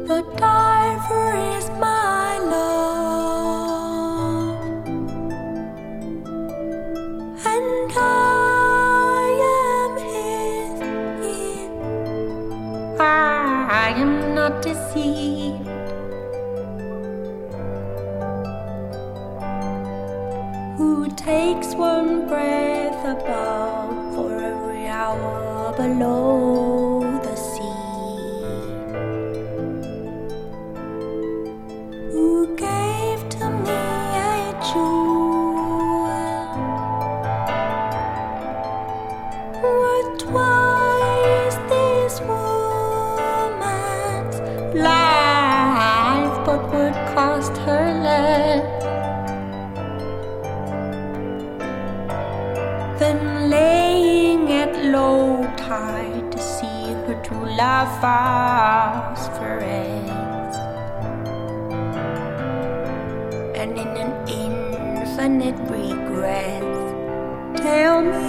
The diver is my love, and I am his. I am not deceived. Who takes one breath above for every hour below the sea? Who gave to me a jewel worth twice this woman's life, but would cost her less than laying at low tide to see her true love phosphoresce, and in an infinite regret, tell me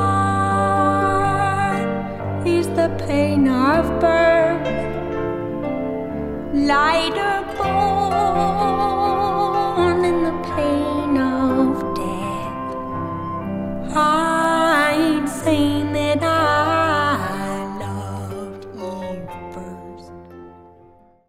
why is the pain of birth lighter born